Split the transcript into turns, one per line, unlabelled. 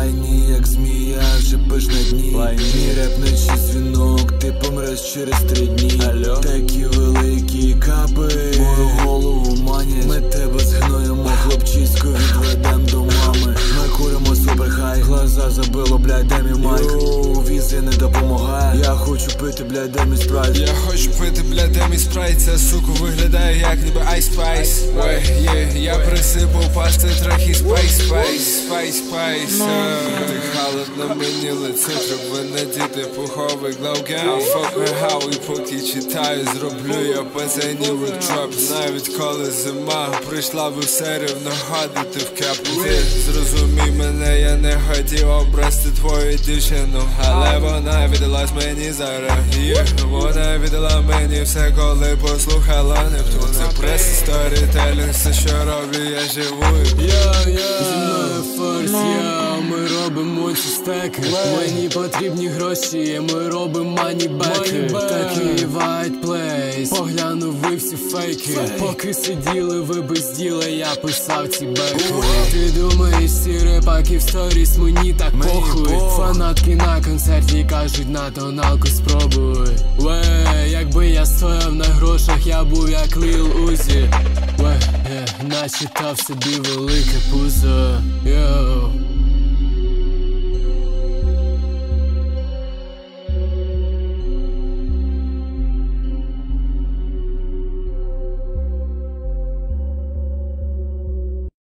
лайні, як змія, вже пиш на дні. Мій реп наче дзвінок, ти помреш через 3 дні. Такі великі капи мою голову манять. Ми тебе згноємо, хлопчисько, відведем до мами. Ми куримо суперхай, глаза забило, блядь, де мій майк. Візи не допомагає, я хочу пити, блядь, де мій спрайт.
Я хочу пити, блядь, де мій спрайт. Ця сука виглядає як ніби Ice Spice. Я присипав пасти трохи Spice. Ти халат на мені лице, треба надіти пуховий главген. Fuck me how, і поки читаю, зроблю я пацанів реп-троп. Навіть коли зима прийшла, ви все рівно ходити в кепу. Ти зрозумій мене, я не хотів обрати твою дівчину, але вона віддалась мені зараз. Вона віддала мені все, коли послухала Нептун. Це прес-сторітелінг, все що роблю, я живу.
Зі мною форс, ми робимо ці стеки. Мені потрібні гроші, ми робимо манібеки. Такий white place, поглянув ви всі фейки. Поки сиділи ви без діла, я писав ці беки. Ти думаєш, всі репаки в сторіс, мені так похуй. Фанатки на концерті кажуть, на тоналку спробуй. Якби я стояв на грошах, я був як Lil Uzi. Начитав собі велике пузо.